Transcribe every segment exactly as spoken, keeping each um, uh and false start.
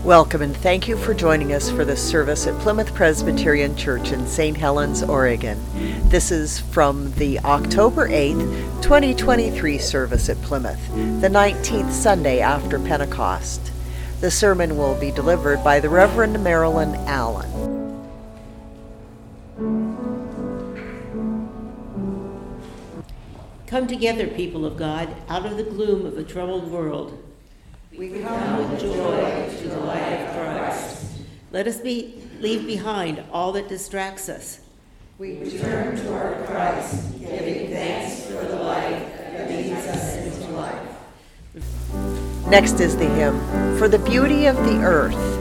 Welcome and thank you for joining us for this service at Plymouth Presbyterian Church in Saint Helens, Oregon. This is from the October eighth, twenty twenty-three service at Plymouth, the nineteenth Sunday after Pentecost. The sermon will be delivered by the Reverend Marilyn Allen. Come together, people of God, out of the gloom of a troubled world. We come with joy to the light of Christ. Let us be, leave behind all that distracts us. We return to our Christ, giving thanks for the light that leads us into life. Next is the hymn, For the Beauty of the Earth.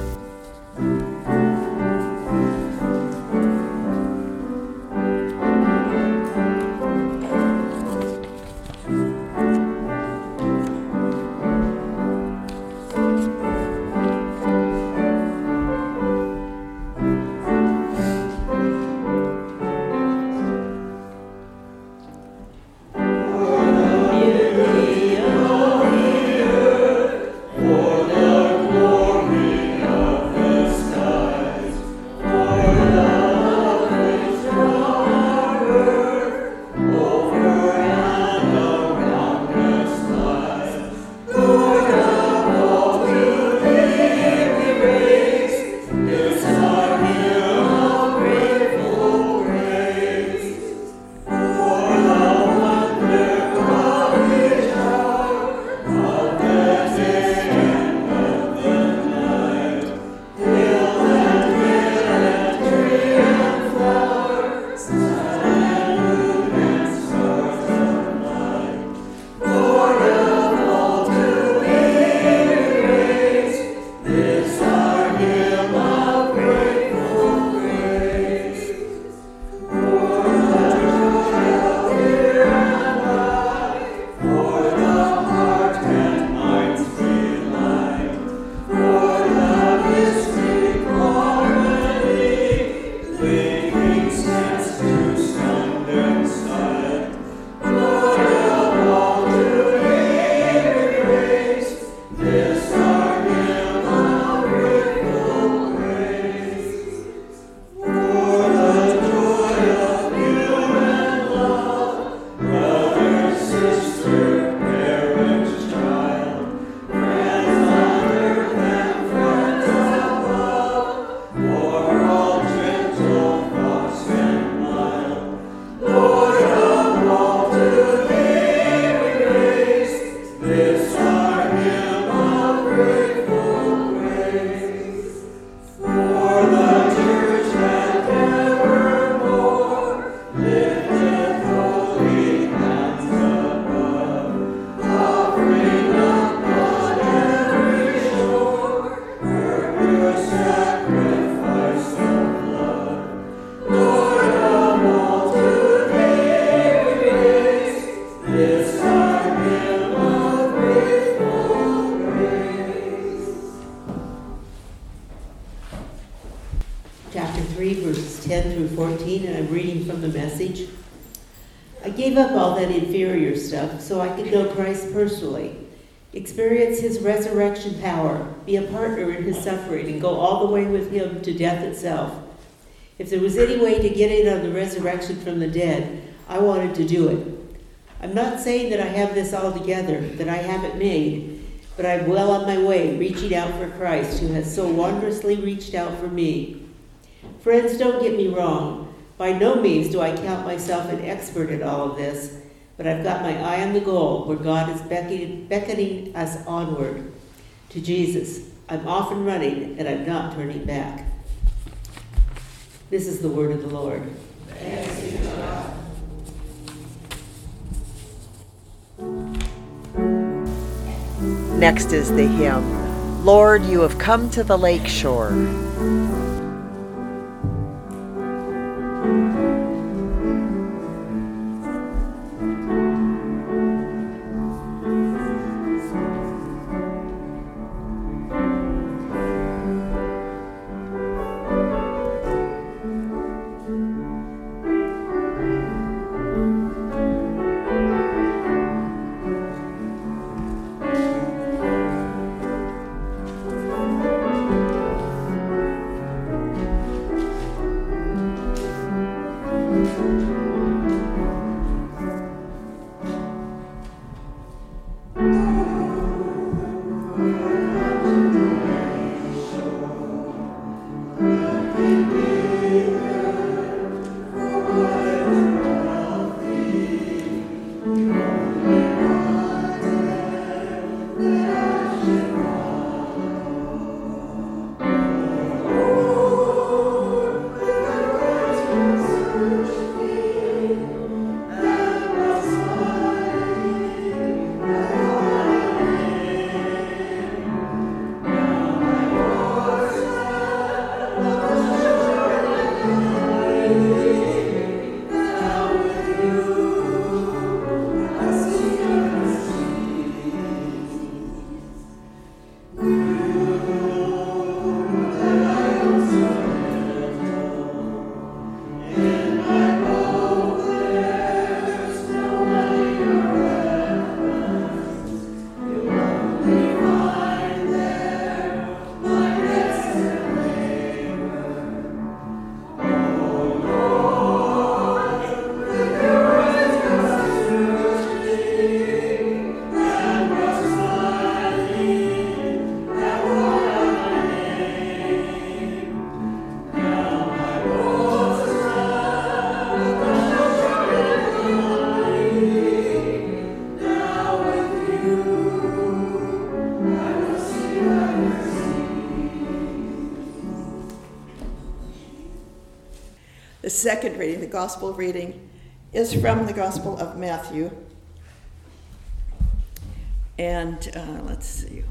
So I could know Christ personally, experience his resurrection power, be a partner in his suffering, and go all the way with him to death itself. If there was any way to get in on the resurrection from the dead, I wanted to do it. I'm not saying that I have this all together, that I have it made, but I'm well on my way, reaching out for Christ, who has so wondrously reached out for me. Friends, don't get me wrong. By no means do I count myself an expert at all of this, but I've got my eye on the goal where God is beckoning, beckoning us onward to Jesus. I'm off and running, and I'm not turning back. This is the word of the Lord. Thanks be to God. Next is the hymn, Lord, you have come to the lake shore. The second reading, the gospel reading, is from the Gospel of Matthew. And uh, let's see.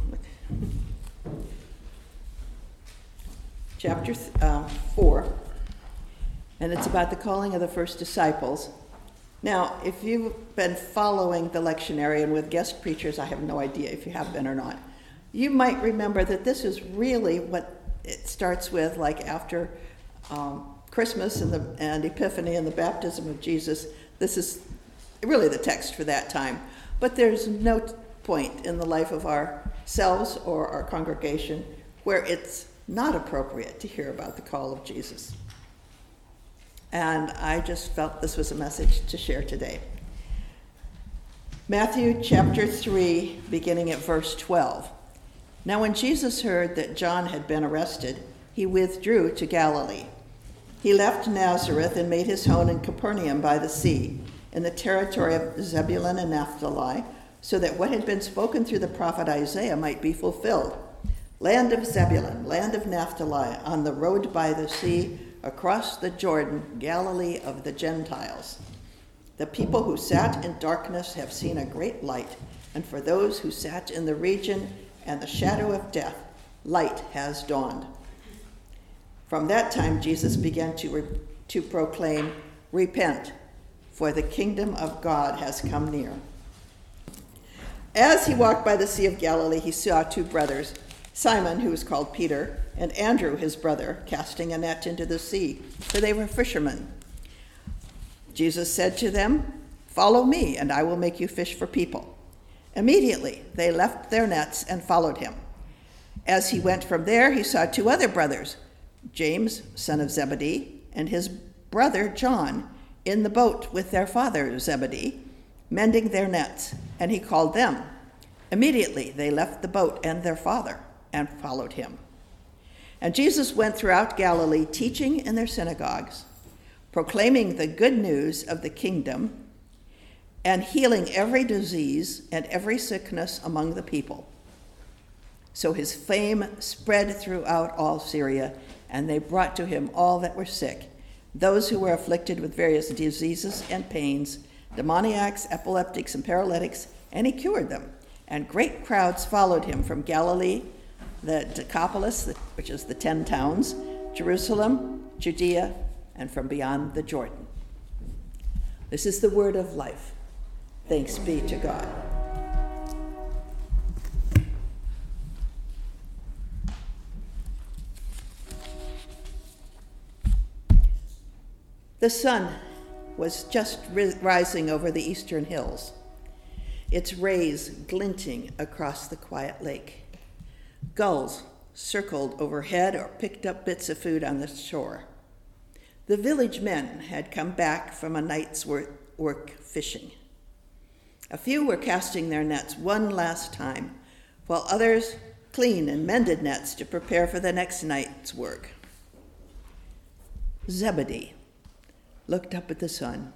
Chapter uh, four. And it's about the calling of the first disciples. Now, if you've been following the lectionary and with guest preachers, I have no idea if you have been or not, you might remember that this is really what it starts with, like after um, Christmas and, the, and Epiphany and the baptism of Jesus. This is really the text for that time. But there's no t- point in the life of ourselves or our congregation where it's not appropriate to hear about the call of Jesus. And I just felt this was a message to share today. Matthew chapter three, beginning at verse twelve. Now when Jesus heard that John had been arrested, he withdrew to Galilee. He left Nazareth and made his home in Capernaum by the sea, in the territory of Zebulun and Naphtali, so that what had been spoken through the prophet Isaiah might be fulfilled. Land of Zebulun, land of Naphtali, on the road by the sea, across the Jordan, Galilee of the Gentiles. The people who sat in darkness have seen a great light, and for those who sat in the region and the shadow of death, light has dawned. From that time, Jesus began to, re- to proclaim, "Repent, for the kingdom of God has come near." As he walked by the Sea of Galilee, he saw two brothers, Simon, who was called Peter, and Andrew, his brother, casting a net into the sea, for they were fishermen. Jesus said to them, "Follow me, and I will make you fish for people." Immediately they left their nets and followed him. As he went from there, he saw two other brothers, James, son of Zebedee, and his brother John, in the boat with their father Zebedee, mending their nets, and he called them. Immediately they left the boat and their father and followed him. And Jesus went throughout Galilee, teaching in their synagogues, proclaiming the good news of the kingdom, and healing every disease and every sickness among the people. So his fame spread throughout all Syria, and they brought to him all that were sick, those who were afflicted with various diseases and pains, demoniacs, epileptics, and paralytics, and he cured them. And great crowds followed him from Galilee, the Decapolis, which is the ten towns, Jerusalem, Judea, and from beyond the Jordan. This is the word of life. Thanks be to God. The sun was just ri- rising over the eastern hills, its rays glinting across the quiet lake. Gulls circled overhead or picked up bits of food on the shore. The village men had come back from a night's work fishing. A few were casting their nets one last time, while others cleaned and mended nets to prepare for the next night's work. Zebedee looked up at the sun.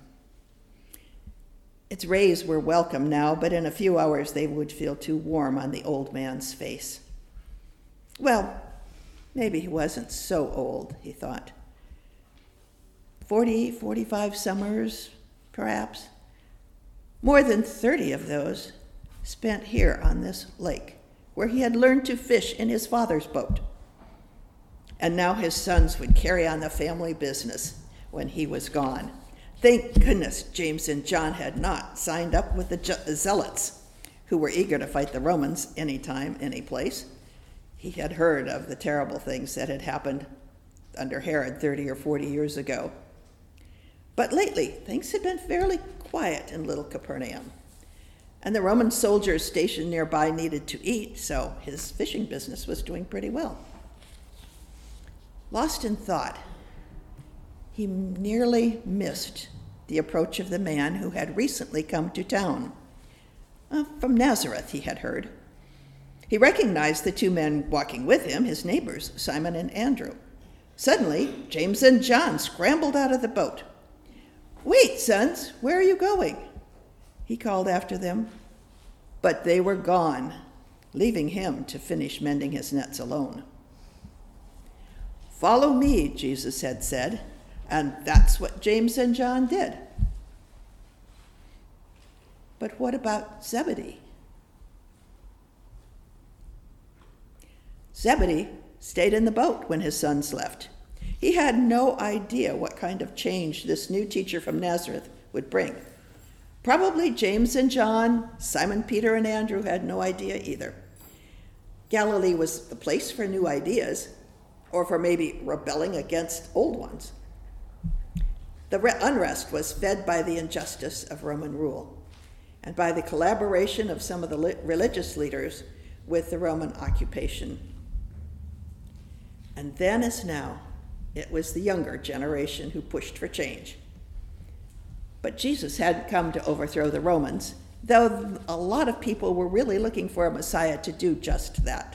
Its rays were welcome now, but in a few hours they would feel too warm on the old man's face. Well, maybe he wasn't so old, he thought. Forty, forty-five summers, perhaps. More than thirty of those spent here on this lake, where he had learned to fish in his father's boat. And now his sons would carry on the family business when he was gone. Thank goodness James and John had not signed up with the zealots, who were eager to fight the Romans anytime, any place. He had heard of the terrible things that had happened under Herod thirty or forty years ago. But lately, things had been fairly quiet in little Capernaum, and the Roman soldiers stationed nearby needed to eat, so his fishing business was doing pretty well. Lost in thought, he nearly missed the approach of the man who had recently come to town. Uh, from Nazareth, he had heard. He recognized the two men walking with him, his neighbors, Simon and Andrew. Suddenly, James and John scrambled out of the boat. "Wait, sons, where are you going?" he called after them. But they were gone, leaving him to finish mending his nets alone. "Follow me," Jesus had said, and that's what James and John did. But what about Zebedee? Zebedee stayed in the boat when his sons left. He had no idea what kind of change this new teacher from Nazareth would bring. Probably James and John, Simon, Peter, and Andrew had no idea either. Galilee was the place for new ideas, or for maybe rebelling against old ones. The re- unrest was fed by the injustice of Roman rule and by the collaboration of some of the li- religious leaders with the Roman occupation. And then as now, it was the younger generation who pushed for change. But Jesus hadn't come to overthrow the Romans, though a lot of people were really looking for a Messiah to do just that.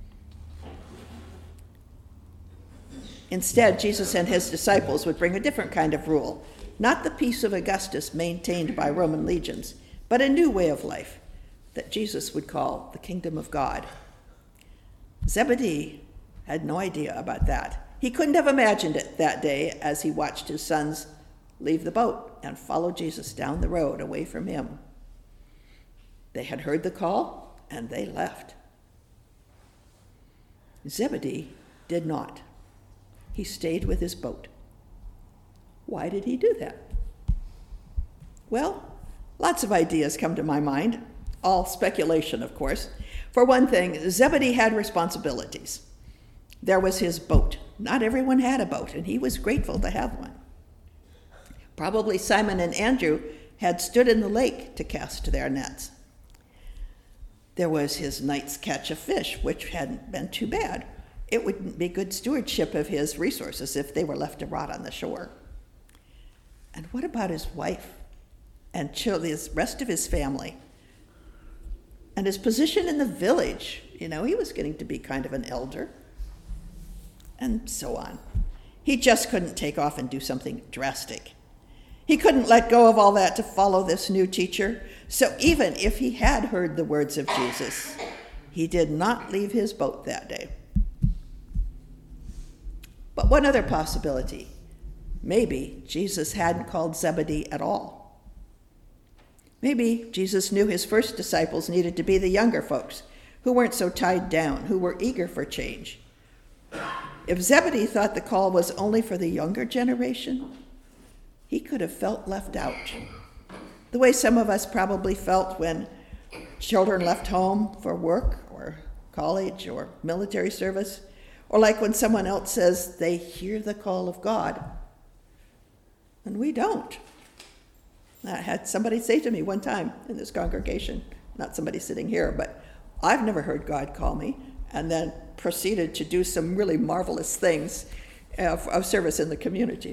Instead, Jesus and his disciples would bring a different kind of rule, not the peace of Augustus maintained by Roman legions, but a new way of life that Jesus would call the kingdom of God. Zebedee had no idea about that. He couldn't have imagined it that day as he watched his sons leave the boat and follow Jesus down the road away from him. They had heard the call, and they left. Zebedee did not. He stayed with his boat. Why did he do that? Well, lots of ideas come to my mind, all speculation, of course. For one thing, Zebedee had responsibilities. There was his boat. Not everyone had a boat, and he was grateful to have one. Probably Simon and Andrew had stood in the lake to cast their nets. There was his night's catch of fish, which hadn't been too bad. It wouldn't be good stewardship of his resources if they were left to rot on the shore. And what about his wife and the rest of his family? And his position in the village? You know, he was getting to be kind of an elder. And so on. He just couldn't take off and do something drastic. He couldn't let go of all that to follow this new teacher. So even if he had heard the words of Jesus, he did not leave his boat that day. But one other possibility. Maybe Jesus hadn't called Zebedee at all. Maybe Jesus knew his first disciples needed to be the younger folks, who weren't so tied down, who were eager for change. If Zebedee thought the call was only for the younger generation, he could have felt left out. The way some of us probably felt when children left home for work or college or military service, or like when someone else says they hear the call of God, and we don't. I had somebody say to me one time in this congregation, not somebody sitting here, but I've never heard God call me, and then proceeded to do some really marvelous things of, of service in the community.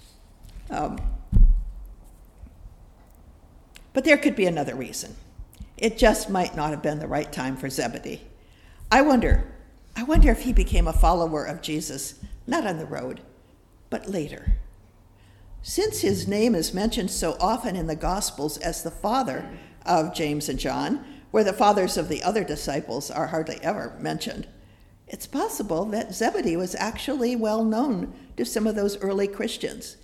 Um, but there could be another reason. It just might not have been the right time for Zebedee. I wonder, I wonder if he became a follower of Jesus, not on the road, but later. Since his name is mentioned so often in the Gospels as the father of James and John, where the fathers of the other disciples are hardly ever mentioned, it's possible that Zebedee was actually well known to some of those early Christians.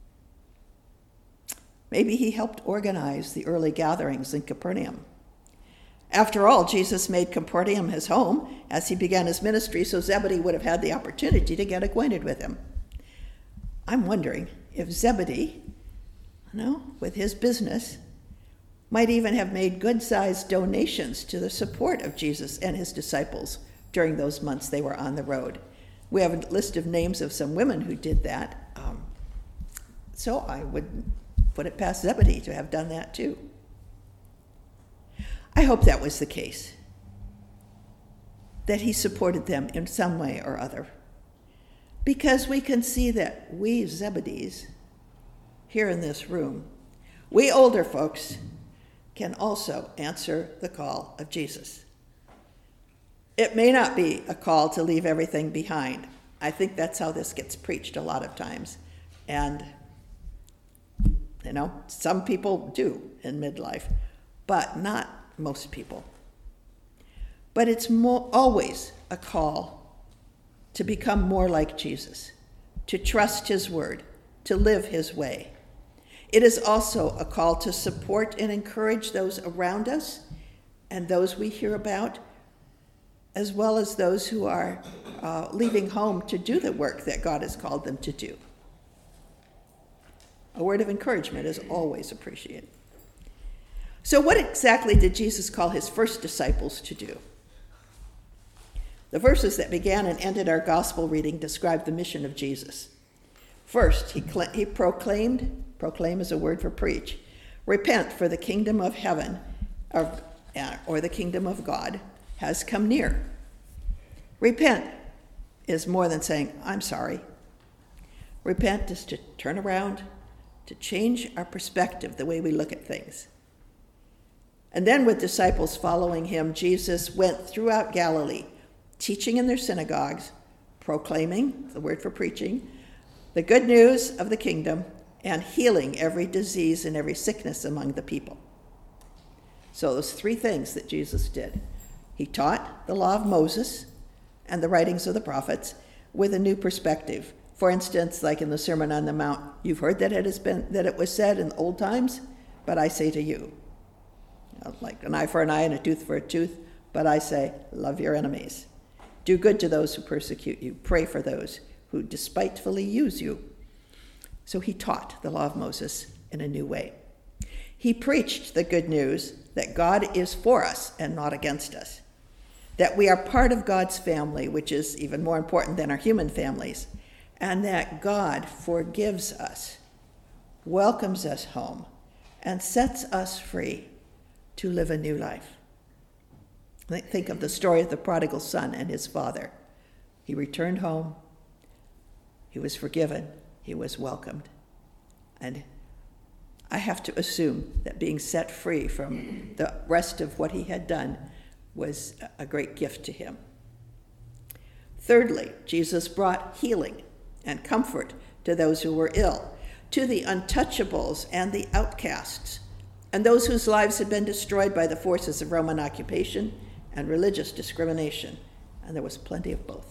Maybe he helped organize the early gatherings in Capernaum. After all, Jesus made Capernaum his home as he began his ministry, so Zebedee would have had the opportunity to get acquainted with him. I'm wondering if Zebedee, you know, with his business, might even have made good-sized donations to the support of Jesus and his disciples during those months they were on the road. We have a list of names of some women who did that. Um, so I would put it past Zebedee to have done that too. I hope that was the case, that he supported them in some way or other, because we can see that we Zebedees here in this room, we older folks, can also answer the call of Jesus. It may not be a call to leave everything behind. I think that's how this gets preached a lot of times. And, you know, some people do in midlife, but not most people. But it's more, always a call to become more like Jesus, to trust his word, to live his way. It is also a call to support and encourage those around us and those we hear about, as well as those who are uh, leaving home to do the work that God has called them to do. A word of encouragement is always appreciated. So what exactly did Jesus call his first disciples to do? The verses that began and ended our gospel reading describe the mission of Jesus. First, he, cl- he proclaimed, proclaim is a word for preach, repent, for the kingdom of heaven, or, or the kingdom of God, has come near. Repent is more than saying, I'm sorry. Repent is to turn around, to change our perspective, the way we look at things. And then with disciples following him, Jesus went throughout Galilee, teaching in their synagogues, proclaiming, the word for preaching, the good news of the kingdom, and healing every disease and every sickness among the people. So those three things that Jesus did. He taught the law of Moses and the writings of the prophets with a new perspective. For instance, like in the Sermon on the Mount, you've heard that it has been that it was said in old times, but I say to you, like an eye for an eye and a tooth for a tooth, but I say, love your enemies. Do good to those who persecute you. Pray for those who despitefully use you. So he taught the law of Moses in a new way. He preached the good news that God is for us and not against us, that we are part of God's family, which is even more important than our human families, and that God forgives us, welcomes us home, and sets us free to live a new life. Think of the story of the prodigal son and his father. He returned home. He was forgiven. He was welcomed. And I have to assume that being set free from the rest of what he had done was a great gift to him. Thirdly, Jesus brought healing and comfort to those who were ill, to the untouchables and the outcasts, and those whose lives had been destroyed by the forces of Roman occupation and religious discrimination. And there was plenty of both.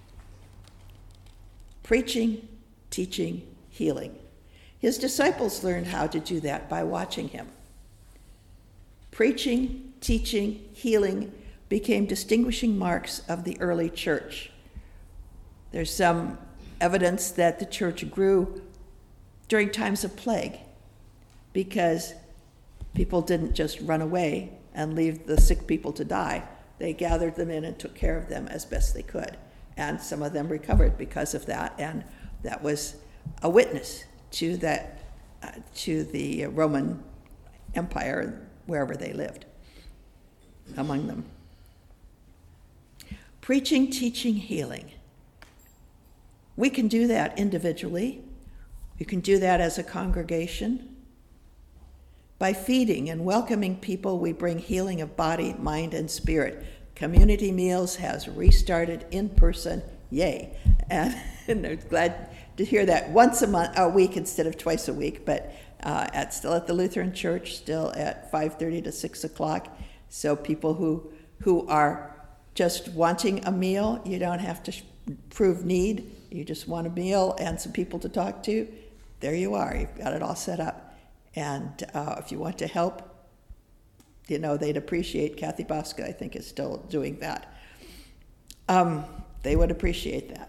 Preaching, teaching, healing. His disciples learned how to do that by watching him. Preaching, teaching, healing became distinguishing marks of the early church. There's some evidence that the church grew during times of plague because people didn't just run away and leave the sick people to die. They gathered them in and took care of them as best they could. And some of them recovered because of that, and that was a witness to that, uh, to the Roman Empire wherever they lived, among them. Preaching, teaching, healing. We can do that individually. We can do that as a congregation. By feeding and welcoming people, we bring healing of body, mind, and spirit. Community Meals has restarted in person. Yay. And, and I'm glad to hear that once a month, a week instead of twice a week, but uh, at still at the Lutheran Church, still at five thirty to six o'clock. So people who who are just wanting a meal, you don't have to sh- prove need. You just want a meal and some people to talk to. There you are. You've got it all set up. And uh, if you want to help, you know, they'd appreciate, Kathy Bosca, I think, is still doing that. Um, they would appreciate that.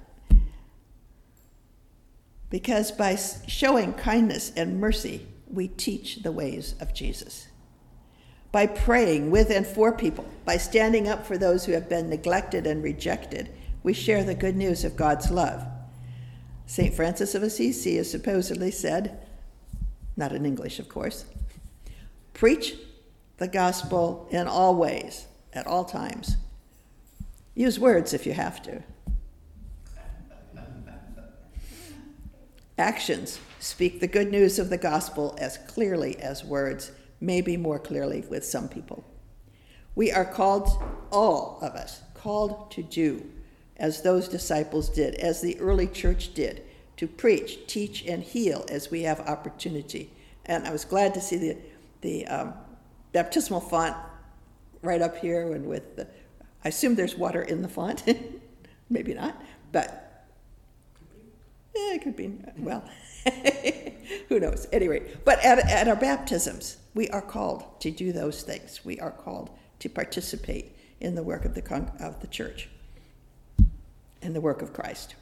Because by showing kindness and mercy, we teach the ways of Jesus. By praying with and for people, by standing up for those who have been neglected and rejected, we share the good news of God's love. Saint Francis of Assisi has supposedly said, not in English, of course, preach the gospel in all ways, at all times. Use words if you have to. Actions speak the good news of the gospel as clearly as words, maybe more clearly with some people. We are called, all of us, called to do as those disciples did, as the early church did, to preach, teach, and heal as we have opportunity. And I was glad to see the, the um, baptismal font right up here, and with the, I assume there's water in the font, maybe not, but yeah, it could be, well, who knows, anyway. But at, at our baptisms, we are called to do those things. We are called to participate in the work of the, con- of the church, in the work of Christ.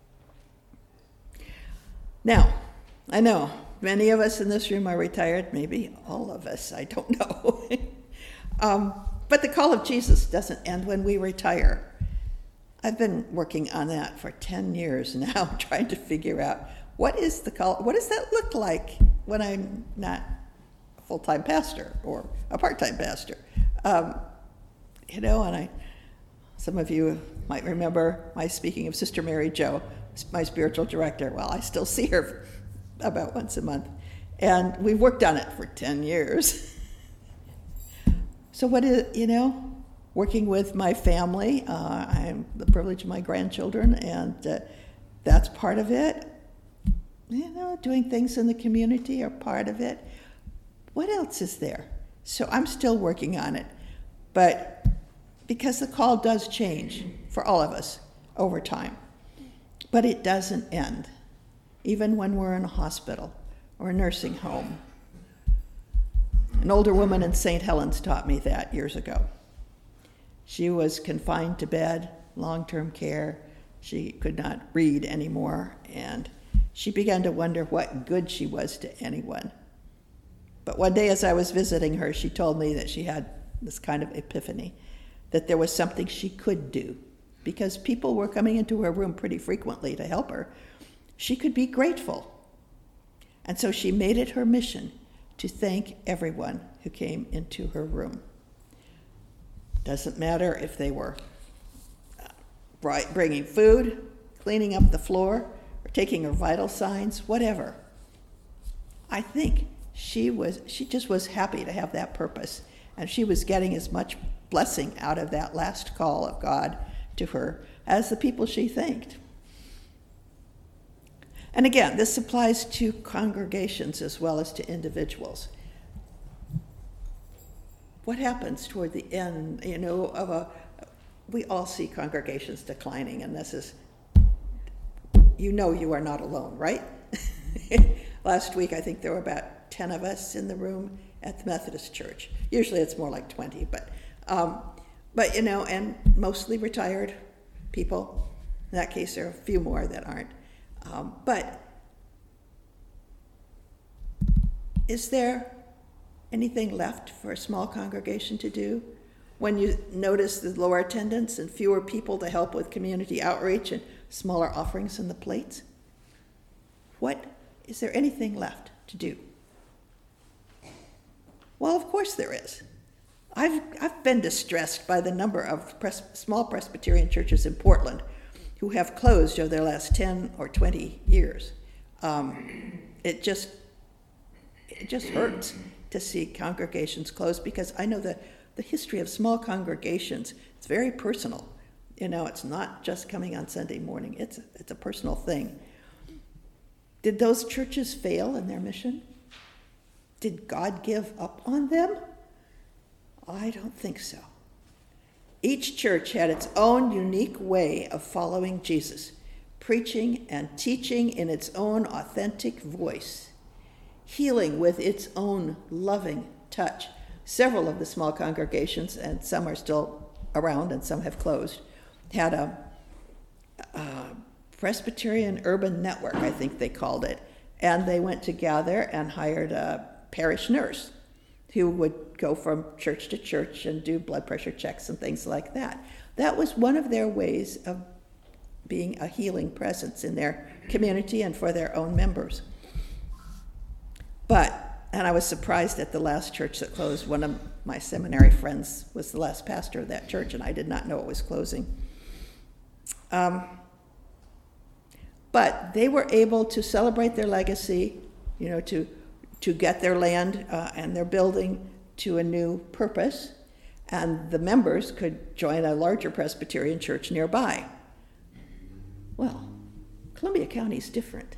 Now, I know many of us in this room are retired, maybe all of us, I don't know. um, but the call of Jesus doesn't end when we retire. I've been working on that for ten years now, trying to figure out what is the call, what does that look like when I'm not a full-time pastor or a part-time pastor? Um, you know, and I, some of you might remember my speaking of Sister Mary Jo, my spiritual director. Well, I still see her about once a month, and we've worked on it for ten years. So what is, you know, working with my family, uh, I'm the privilege of my grandchildren, and uh, that's part of it. You know, doing things in the community are part of it. What else is there? So I'm still working on it, but because the call does change for all of us over time, but it doesn't end, even when we're in a hospital or a nursing home. An older woman in Saint Helens taught me that years ago. She was confined to bed, long-term care. She could not read anymore, and she began to wonder what good she was to anyone. But one day as I was visiting her, she told me that she had this kind of epiphany, that there was something she could do, because people were coming into her room pretty frequently to help her. She could be grateful. And so she made it her mission to thank everyone who came into her room. Doesn't matter if they were bringing food, cleaning up the floor, or taking her vital signs, whatever. I think she was, she just was happy to have that purpose, and she was getting as much blessing out of that last call of God to her as the people she thanked. And again, this applies to congregations as well as to individuals. What happens toward the end, you know, of a, we all see congregations declining, and this is, you know you are not alone, right? Last week, I think there were about ten of us in the room at the Methodist Church. Usually it's more like twenty, but, um, but you know, and mostly retired people. In that case, there are a few more that aren't. Um, but is there anything left for a small congregation to do when you notice the lower attendance and fewer people to help with community outreach and smaller offerings in the plates? What, is there anything left to do? Well, of course there is. I've, I've been distressed by the number of pres- small Presbyterian churches in Portland who have closed over their last ten or twenty years. Um, it just, it just hurts. to see congregations close because I know the, the history of small congregations. It's very personal. You know, it's not just coming on Sunday morning. It's, it's a personal thing. Did those churches fail in their mission? Did God give up on them? I don't think so. Each church had its own unique way of following Jesus, preaching and teaching in its own authentic voice, healing with its own loving touch. Several of the small congregations, and some are still around and some have closed, had a, a Presbyterian Urban Network, I think they called it, and they went together and hired a parish nurse who would go from church to church and do blood pressure checks and things like that. That was one of their ways of being a healing presence in their community and for their own members. But, and I was surprised at the last church that closed. One of my seminary friends was the last pastor of that church, and I did not know it was closing. Um, but they were able to celebrate their legacy, you know, to to get their land uh, and their building to a new purpose, and the members could join a larger Presbyterian church nearby. Well, Columbia County is different.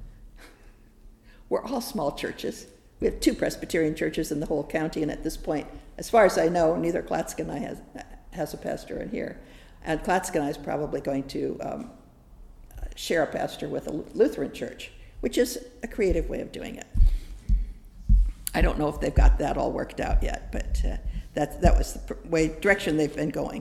We're all small churches. We have two Presbyterian churches in the whole county, and at this point, as far as I know, neither Clatskanie has, has a pastor in here. And Clatskanie is probably going to um, share a pastor with a Lutheran church, which is a creative way of doing it. I don't know if they've got that all worked out yet, but uh, that, that was the way, direction they've been going.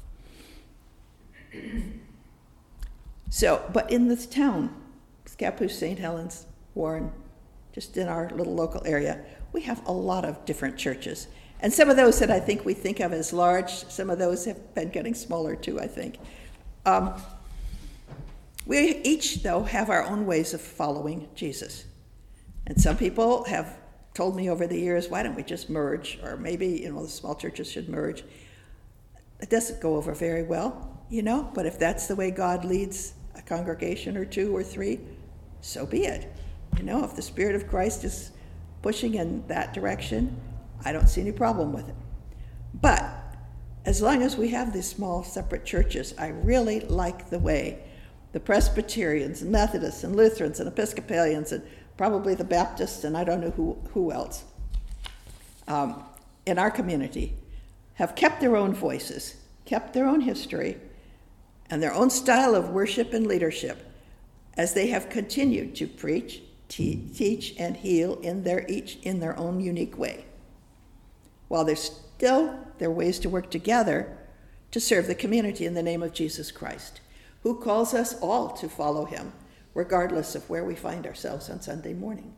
So, but in this town, Scappoose, Saint Helens, Warren, just in our little local area, we have a lot of different churches. And some of those that I think we think of as large, some of those have been getting smaller too, I think. Um, we each, though, have our own ways of following Jesus. And some people have told me over the years, why don't we just merge? Or maybe, you know, the small churches should merge. It doesn't go over very well, you know, but if that's the way God leads a congregation or two or three, so be it. You know, if the Spirit of Christ is pushing in that direction, I don't see any problem with it. But as long as we have these small separate churches, I really like the way the Presbyterians and Methodists and Lutherans and Episcopalians and probably the Baptists and I don't know who, who else um, in our community have kept their own voices, kept their own history, and their own style of worship and leadership as they have continued to preach, te- teach, and heal in their each in their own unique way. While there's still there are ways to work together to serve the community in the name of Jesus Christ, who calls us all to follow him, regardless of where we find ourselves on Sunday morning.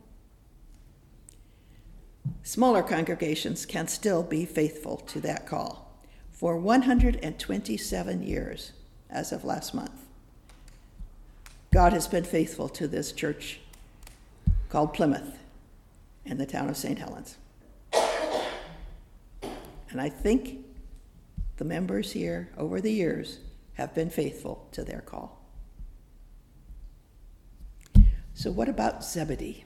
Smaller congregations can still be faithful to that call. For one hundred twenty-seven years, as of last month, God has been faithful to this church called Plymouth in the town of Saint Helens. And I think the members here over the years have been faithful to their call. So what about Zebedee?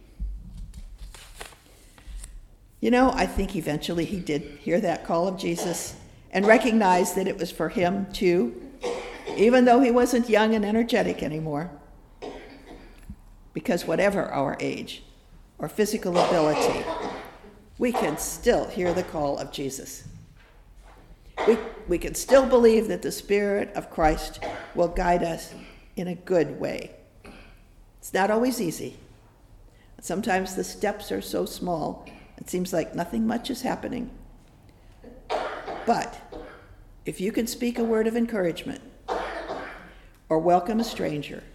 You know, I think eventually he did hear that call of Jesus and recognize that it was for him too, even though he wasn't young and energetic anymore. Because whatever our age or physical ability, we can still hear the call of Jesus. We, we can still believe that the Spirit of Christ will guide us in a good way. It's not always easy. Sometimes the steps are so small, it seems like nothing much is happening. But if you can speak a word of encouragement, or welcome a stranger,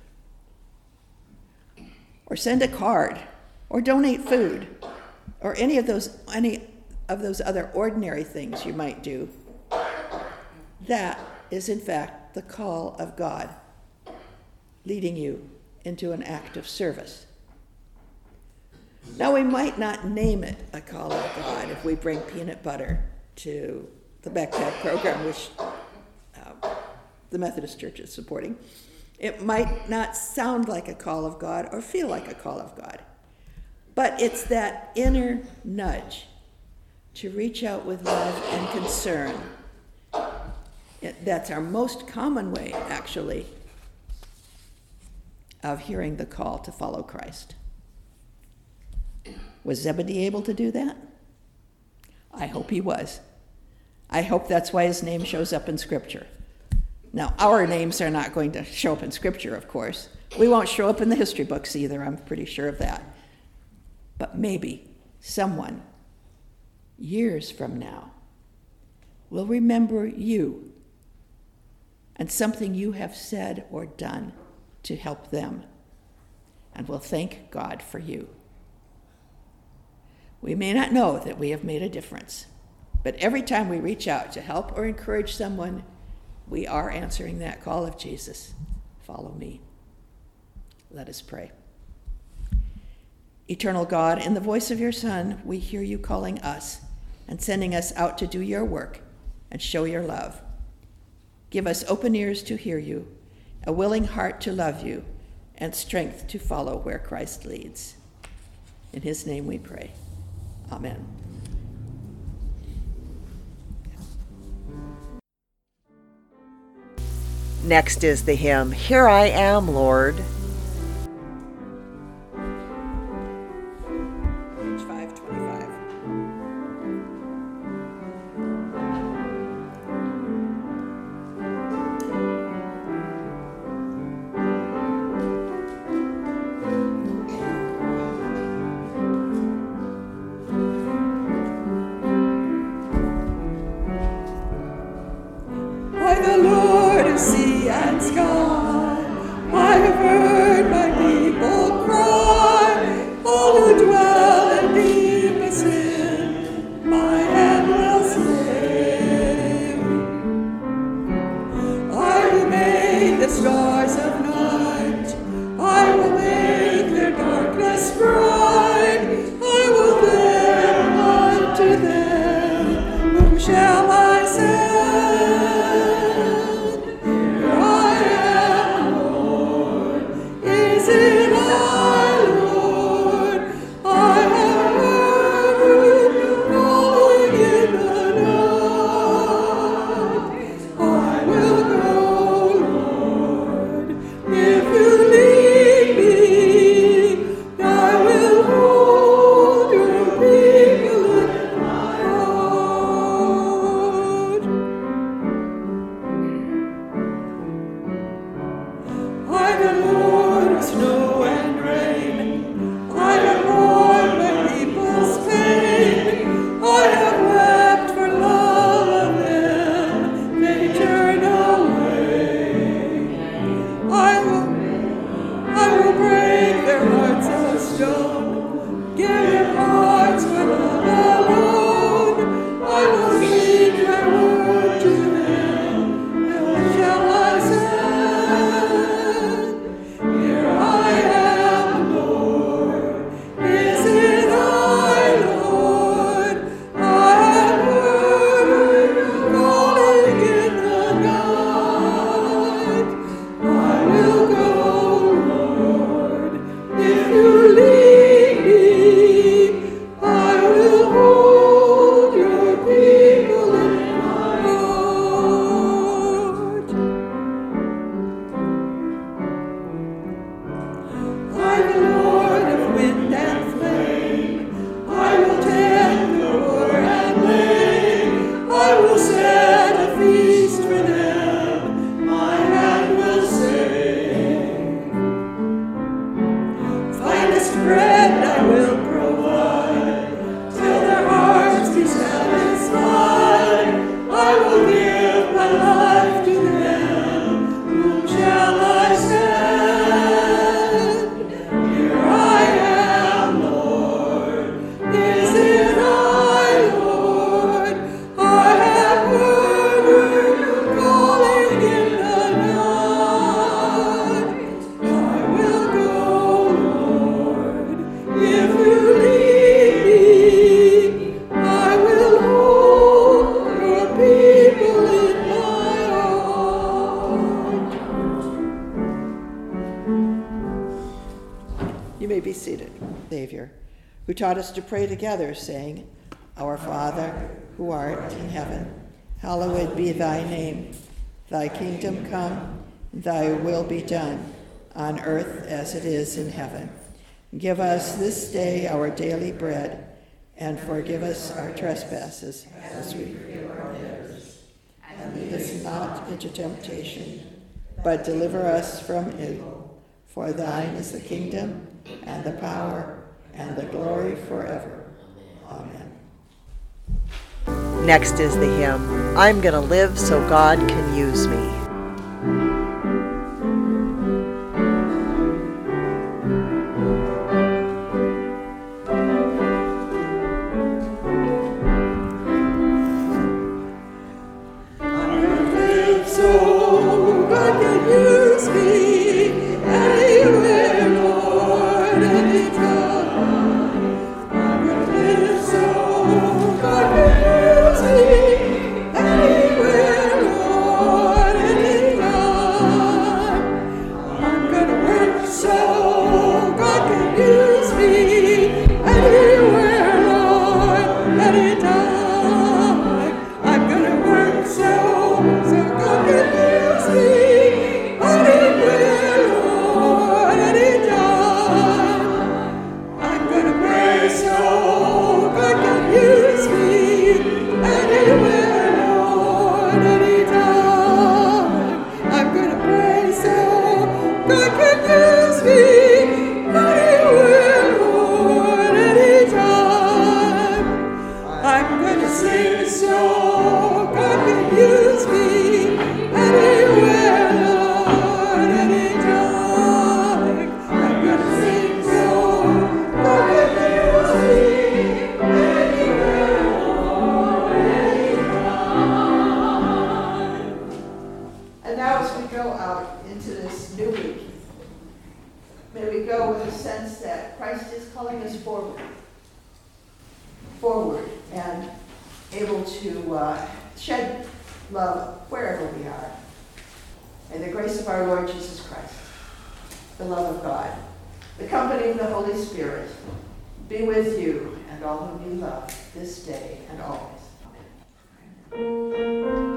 or send a card, or donate food, or any of those any of those other ordinary things you might do, that is in fact the call of God leading you into an act of service. Now, we might not name it a call of God if we bring peanut butter to the backpack program, which uh, the Methodist Church is supporting. It might not sound like a call of God or feel like a call of God, but it's that inner nudge to reach out with love and concern. It, that's our most common way, actually, of hearing the call to follow Christ. Was Zebedee able to do that? I hope he was. I hope that's why his name shows up in Scripture. Now, our names are not going to show up in Scripture, of course. We won't show up in the history books either, I'm pretty sure of that. But maybe someone, years from now, will remember you and something you have said or done to help them, and will thank God for you. We may not know that we have made a difference, but every time we reach out to help or encourage someone, we are answering that call of Jesus. Follow me. Let us pray. Eternal God, in the voice of your Son, we hear you calling us and sending us out to do your work and show your love. Give us open ears to hear you, a willing heart to love you, and strength to follow where Christ leads. In his name we pray. Amen. Next is the hymn, Here I Am, Lord. Page five twenty-five. By the Lord of sea and sky, I have heard my people cry, all who dwell in deepest sin, my hand will save. I will make the stars of night, I will make their darkness bright, I will bear light to them, whom shall I send? Who taught us to pray together, saying, Our Father, who art in heaven, hallowed be thy name. Thy kingdom come, thy will be done, on earth as it is in heaven. Give us this day our daily bread, and forgive us our trespasses, as we forgive our debtors. And lead us not into temptation, but deliver us from evil. For thine is the kingdom, and the power, and the glory forever. Amen. Next is the hymn, I'm Gonna Live So God Can Use Me. Forward and able to uh, shed love wherever we are. May the grace of our Lord Jesus Christ, the love of God, the company of the Holy Spirit be with you and all whom you love this day and always. Amen.